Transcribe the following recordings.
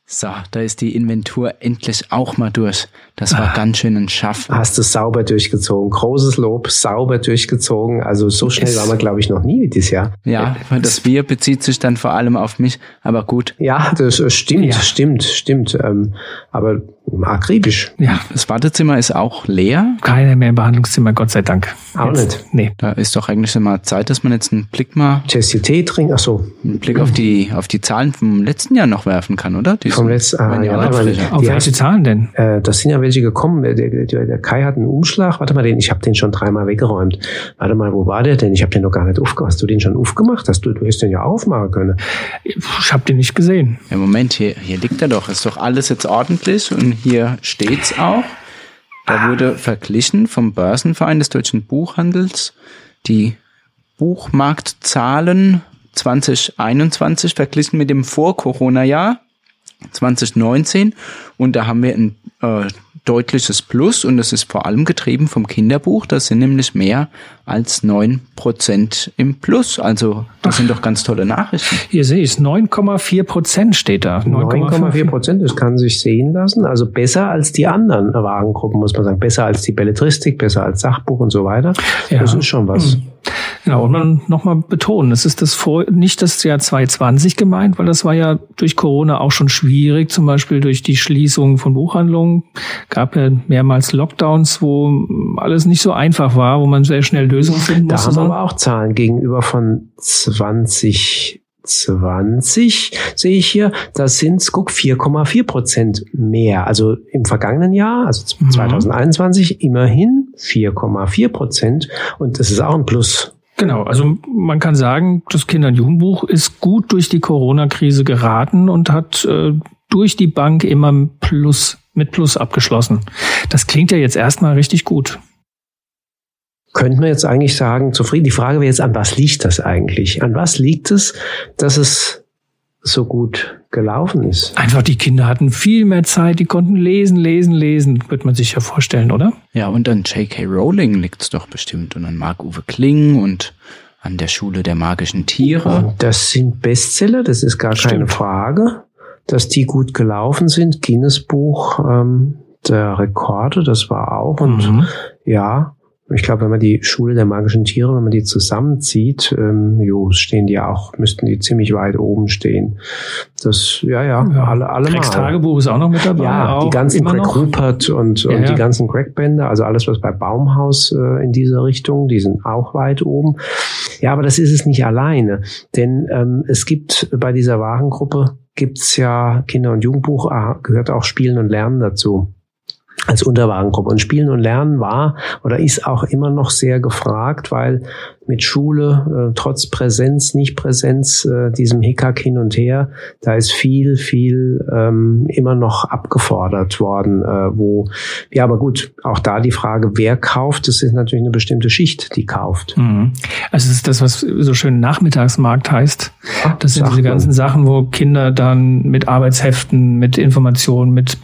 So, da ist die Inventur endlich auch mal durch. Das war ganz schön ein Schaffen. Hast du sauber durchgezogen. Großes Lob, sauber durchgezogen. Also so schnell waren wir, glaube ich, noch nie wie dieses Jahr. Ja, das Wir bezieht sich dann vor allem auf mich, aber gut. Ja, das stimmt, stimmt. Aber akribisch. Ja, das Wartezimmer ist auch leer. Keiner mehr im Behandlungszimmer, Gott sei Dank. Auch nicht. Nee. Da ist doch eigentlich mal Zeit, dass man jetzt einen Blick einen Blick auf die Zahlen vom letzten Jahr noch werfen kann, oder? Vom letzten Jahr. Auf welche Zahlen denn? Das sind ja welche gekommen. Der Kai hat einen Umschlag. Warte mal, ich habe den schon 3-mal weggeräumt. Warte mal, wo war der denn? Ich habe den noch gar nicht aufgemacht. Hast du den schon aufgemacht? Du hättest den ja aufmachen können. Ich habe den nicht gesehen. Ja, Moment, hier liegt er doch. Ist doch alles jetzt ordentlich und hier steht's auch. Da wurde verglichen vom Börsenverein des Deutschen Buchhandels die Buchmarktzahlen 2021 verglichen mit dem Vor-Corona-Jahr 2019 und da haben wir ein deutliches Plus und das ist vor allem getrieben vom Kinderbuch. Das sind nämlich mehr als 9% im Plus. Also das sind doch ganz tolle Nachrichten. Hier sehe ich es, 9,4% steht da. 9,4%, das kann sich sehen lassen. Also besser als die anderen Warengruppen, muss man sagen. Besser als die Belletristik, besser als Sachbuch und so weiter. Ja. Das ist schon was. Genau, und man nochmal betonen, es ist nicht das Jahr 2020 gemeint, weil das war ja durch Corona auch schon schwierig, zum Beispiel durch die Schließung von Buchhandlungen. Gab ja mehrmals Lockdowns, wo alles nicht so einfach war, wo man sehr schnell Lösungen finden musste. Da haben wir aber auch Zahlen gegenüber von 2020 sehe ich hier, das sind 4,4% mehr. Also im vergangenen Jahr, also 2021, immerhin 4,4%. Und das ist auch ein Plus. Genau, also man kann sagen, das Kinder- und Jugendbuch ist gut durch die Corona-Krise geraten und hat durch die Bank immer mit Plus abgeschlossen. Das klingt ja jetzt erstmal richtig gut. Könnten wir jetzt eigentlich sagen, zufrieden? Die Frage wäre jetzt, an was liegt das eigentlich? An was liegt es, dass es so gut gelaufen ist? Einfach, die Kinder hatten viel mehr Zeit, die konnten lesen, wird man sich ja vorstellen, oder? Ja, und an J.K. Rowling liegt's doch bestimmt und an Marc-Uwe Kling und an der Schule der magischen Tiere. Das sind Bestseller, das ist gar keine Frage, dass die gut gelaufen sind. Guinness-Buch der Rekorde, das war auch. Und ja, ich glaube, wenn man die Schule der magischen Tiere, wenn man die zusammenzieht, müssten die ziemlich weit oben stehen. Das, alle Greg's Tagebuch ist auch noch mit dabei. Ja, die ganzen Greg Rupert und die ganzen Greg-Bände, also alles, was bei Baumhaus in dieser Richtung, die sind auch weit oben. Ja, aber das ist es nicht alleine. Denn es gibt bei dieser Warengruppe, gibt's ja Kinder- und Jugendbuch, gehört auch Spielen und Lernen dazu. Als Unterwarengruppe. Und Spielen und Lernen war oder ist auch immer noch sehr gefragt, weil mit Schule, trotz Präsenz, Nicht-Präsenz, diesem Hickhack hin und her, da ist viel immer noch abgefordert worden, aber gut, auch da die Frage, wer kauft, das ist natürlich eine bestimmte Schicht, die kauft. Also es ist das, was so schön Nachmittagsmarkt heißt. Das sind diese ganzen Sachen, wo Kinder dann mit Arbeitsheften, mit Informationen, mit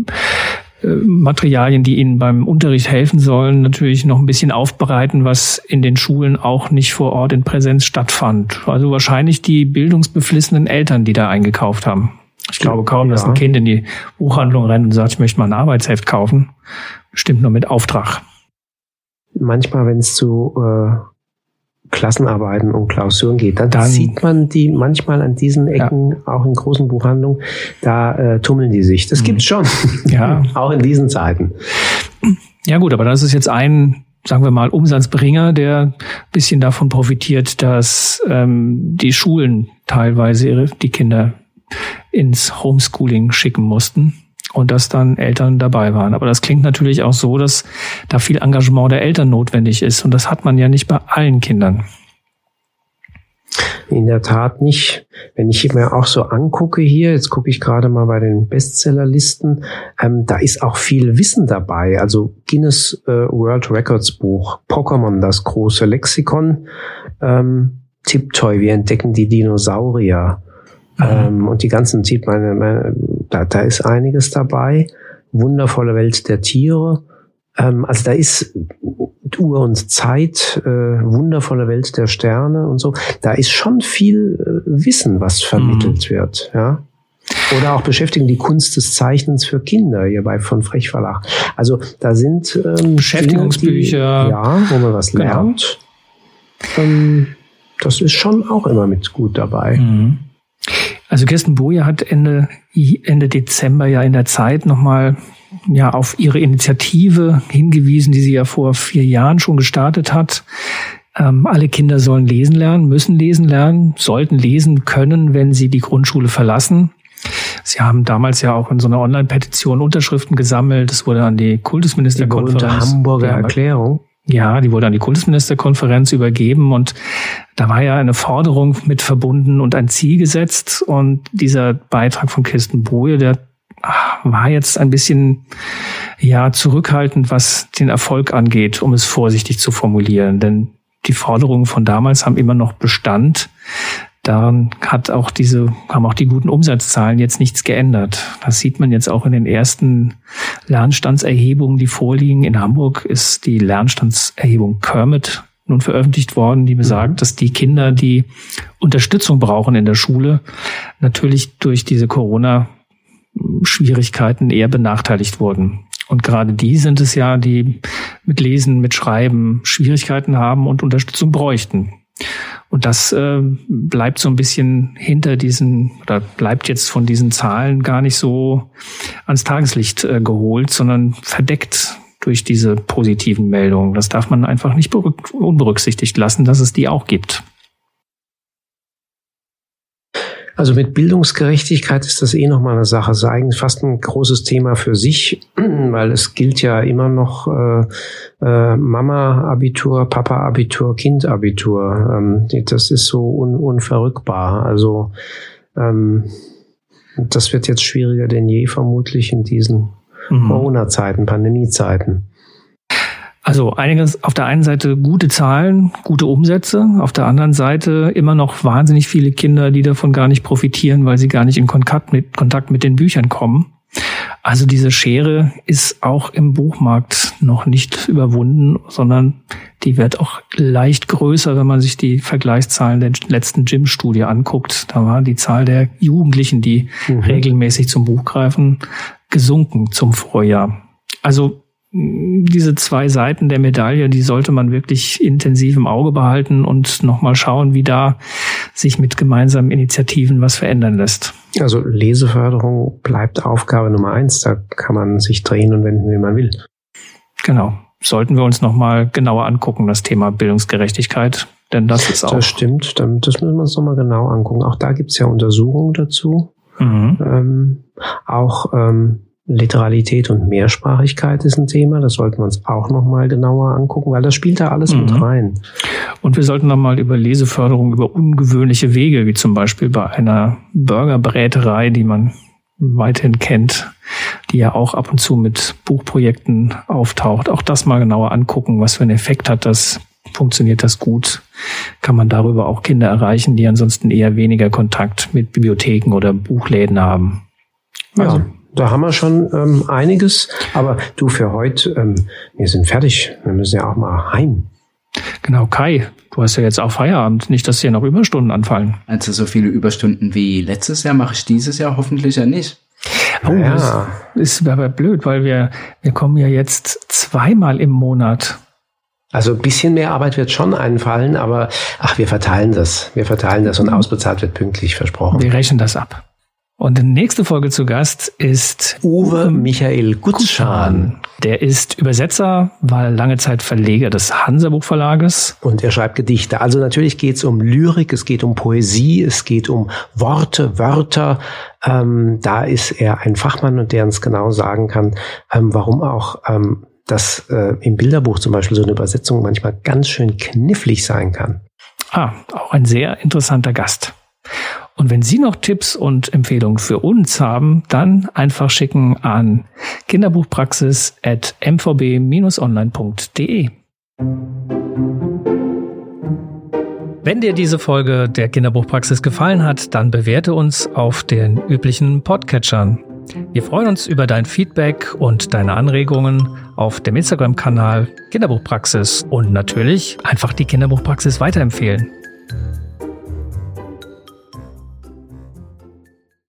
Materialien, die ihnen beim Unterricht helfen sollen, natürlich noch ein bisschen aufbereiten, was in den Schulen auch nicht vor Ort in Präsenz stattfand. Also wahrscheinlich die bildungsbeflissenen Eltern, die da eingekauft haben. Ich glaube kaum, dass ein Kind in die Buchhandlung rennt und sagt, ich möchte mal ein Arbeitsheft kaufen. Bestimmt nur mit Auftrag. Manchmal, wenn es zu Klassenarbeiten und Klausuren geht, dann sieht man die manchmal an diesen Ecken, auch in großen Buchhandlungen, da tummeln die sich. Das gibt's schon. Ja. Auch in diesen Zeiten. Ja gut, aber das ist jetzt ein, sagen wir mal, Umsatzbringer, der ein bisschen davon profitiert, dass die Schulen teilweise die Kinder ins Homeschooling schicken mussten. Und dass dann Eltern dabei waren. Aber das klingt natürlich auch so, dass da viel Engagement der Eltern notwendig ist. Und das hat man ja nicht bei allen Kindern. In der Tat nicht. Wenn ich mir auch so angucke hier, jetzt gucke ich gerade mal bei den Bestsellerlisten, da ist auch viel Wissen dabei. Also Guinness World Records Buch, Pokémon, das große Lexikon, Tiptoy, wir entdecken die Dinosaurier. Und die ganzen sieht da ist einiges dabei. Wundervolle Welt der Tiere. Also da ist Uhr und Zeit, wundervolle Welt der Sterne und so. Da ist schon viel Wissen, was vermittelt wird. Ja. Oder auch beschäftigen, die Kunst des Zeichnens für Kinder, hier bei von Frech Verlag. Also da sind Beschäftigungsbücher, wo man was lernt. Das ist schon auch immer mit gut dabei. Mhm. Also Kirsten Boje hat Ende Dezember ja in der Zeit nochmal auf ihre Initiative hingewiesen, die sie ja vor 4 Jahren schon gestartet hat. Alle Kinder sollen lesen lernen, müssen lesen lernen, sollten lesen können, wenn sie die Grundschule verlassen. Sie haben damals ja auch in so einer Online-Petition Unterschriften gesammelt. Das wurde an die Kultusministerkonferenz. Die Hamburger Erklärung. Ja, die wurde an die Kultusministerkonferenz übergeben und da war ja eine Forderung mit verbunden und ein Ziel gesetzt. Und dieser Beitrag von Kirsten Boje, der war jetzt ein bisschen zurückhaltend, was den Erfolg angeht, um es vorsichtig zu formulieren. Denn die Forderungen von damals haben immer noch Bestand. Daran haben auch die guten Umsatzzahlen jetzt nichts geändert. Das sieht man jetzt auch in den ersten Lernstandserhebungen, die vorliegen. In Hamburg ist die Lernstandserhebung Kermit nun veröffentlicht worden, die besagt, dass die Kinder, die Unterstützung brauchen in der Schule, natürlich durch diese Corona-Schwierigkeiten eher benachteiligt wurden. Und gerade die sind es ja, die mit Lesen, mit Schreiben Schwierigkeiten haben und Unterstützung bräuchten. Und das bleibt so ein bisschen bleibt jetzt von diesen Zahlen gar nicht so ans Tageslicht geholt, sondern verdeckt durch diese positiven Meldungen. Das darf man einfach nicht unberücksichtigt lassen, dass es die auch gibt. Also mit Bildungsgerechtigkeit ist das nochmal eine Sache. Das ist eigentlich fast ein großes Thema für sich, weil es gilt ja immer noch Mama-Abitur, Papa-Abitur, Kind-Abitur. Das ist so unverrückbar. Also das wird jetzt schwieriger denn je vermutlich in diesen Corona-Zeiten, Pandemie-Zeiten. Also einiges, auf der einen Seite gute Zahlen, gute Umsätze, auf der anderen Seite immer noch wahnsinnig viele Kinder, die davon gar nicht profitieren, weil sie gar nicht in Kontakt mit den Büchern kommen. Also diese Schere ist auch im Buchmarkt noch nicht überwunden, sondern die wird auch leicht größer, wenn man sich die Vergleichszahlen der letzten Jim-Studie anguckt. Da war die Zahl der Jugendlichen, die regelmäßig zum Buch greifen, gesunken zum Vorjahr. Also diese 2 Seiten der Medaille, die sollte man wirklich intensiv im Auge behalten und nochmal schauen, wie da sich mit gemeinsamen Initiativen was verändern lässt. Also Leseförderung bleibt Aufgabe Nummer 1. Da kann man sich drehen und wenden, wie man will. Genau. Sollten wir uns nochmal genauer angucken, das Thema Bildungsgerechtigkeit. Denn das ist auch... Das stimmt. Das müssen wir uns nochmal genau angucken. Auch da gibt es ja Untersuchungen dazu. Literalität und Mehrsprachigkeit ist ein Thema. Das sollten wir uns auch nochmal genauer angucken, weil das spielt da alles mit rein. Und wir sollten nochmal über Leseförderung, über ungewöhnliche Wege, wie zum Beispiel bei einer Burgerbräterei, die man weithin kennt, die ja auch ab und zu mit Buchprojekten auftaucht. Auch das mal genauer angucken, was für einen Effekt hat das. Funktioniert das gut? Kann man darüber auch Kinder erreichen, die ansonsten eher weniger Kontakt mit Bibliotheken oder Buchläden haben? Also, ja. Da haben wir schon einiges, aber du, für heute, wir sind fertig. Wir müssen ja auch mal heim. Genau, Kai, du hast ja jetzt auch Feierabend. Nicht, dass dir noch Überstunden anfallen. Also so viele Überstunden wie letztes Jahr mache ich dieses Jahr hoffentlich ja nicht. Oh, ja. Das ist aber blöd, weil wir kommen ja jetzt 2-mal im Monat. Also ein bisschen mehr Arbeit wird schon einfallen, aber wir verteilen das. Und ausbezahlt wird pünktlich, versprochen. Wir rechnen das ab. Und die nächste Folge zu Gast ist Uwe Michael Gutschan. Der ist Übersetzer, war lange Zeit Verleger des Hansa-Buchverlages. Und er schreibt Gedichte. Also natürlich geht es um Lyrik, es geht um Poesie, es geht um Worte, Wörter. Da ist er ein Fachmann und der uns genau sagen kann, warum auch das im Bilderbuch zum Beispiel so eine Übersetzung manchmal ganz schön knifflig sein kann. Auch ein sehr interessanter Gast. Und wenn Sie noch Tipps und Empfehlungen für uns haben, dann einfach schicken an kinderbuchpraxis@mvb-online.de. Wenn dir diese Folge der Kinderbuchpraxis gefallen hat, dann bewerte uns auf den üblichen Podcatchern. Wir freuen uns über dein Feedback und deine Anregungen auf dem Instagram-Kanal Kinderbuchpraxis und natürlich einfach die Kinderbuchpraxis weiterempfehlen.